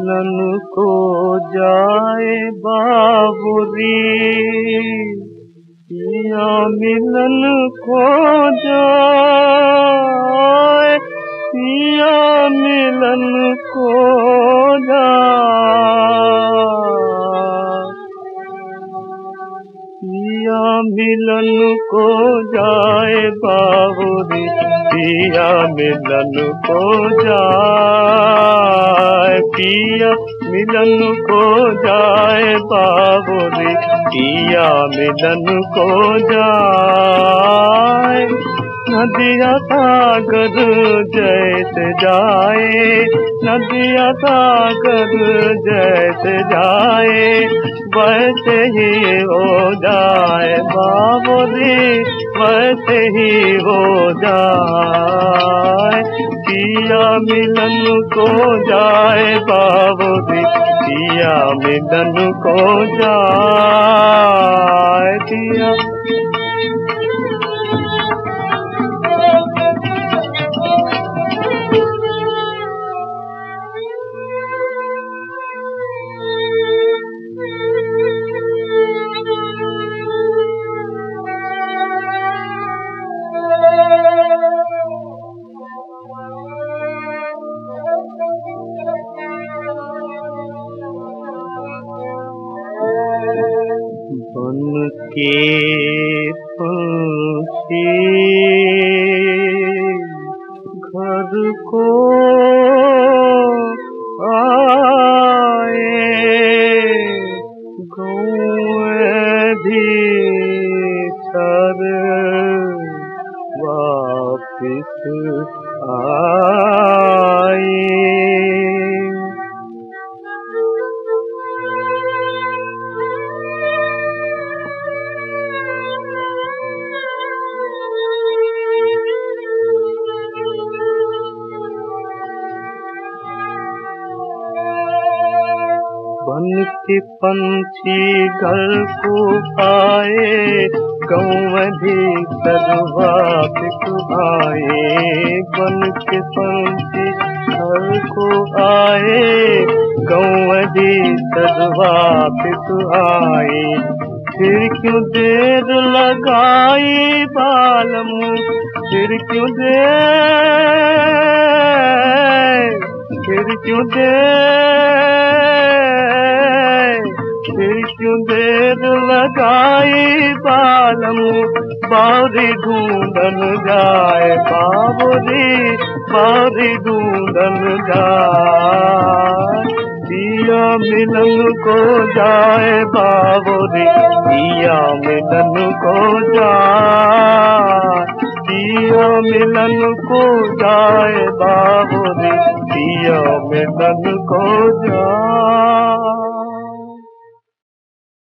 मिलन को जाए बाबुरी, पिया मिलन को जाए, पिया मिलन को जाए, पिया मिलन को जाए बाबुरी, पिया मिलन को जाए, पिया मिलन को जाए बाबुरी, पिया मिलन को जाए। नदिया सागर जैसे जाए, नदिया सागर जैसे जाए, वैसे ही हो जाए बाबुरी, वैसे ही हो जाए। पिया मिलन को जाए बाबुरी, पिया मिलन को जाए। पिया बन के पंछी घर को आए, गौएं भी सर वापिस आए। बन के पंछी घर को आए, गौएं भी वापिस आए। बन के पंछी घर को आए, गौएं भी वापिस आए। फिर क्यों देर लगाई बालम, फिर क्यों देर, फिर क्यों देर, फिर क्यों देर लगाई बालम, बावरी ढूंढन जाए बाबुरी, बावरी ढूंढन जाए। पिया मिलन को जाए बाबुरी, पिया मिलन को जाए, पिया मिलन को जाए बाबुरी, पिया मिलन को जाए।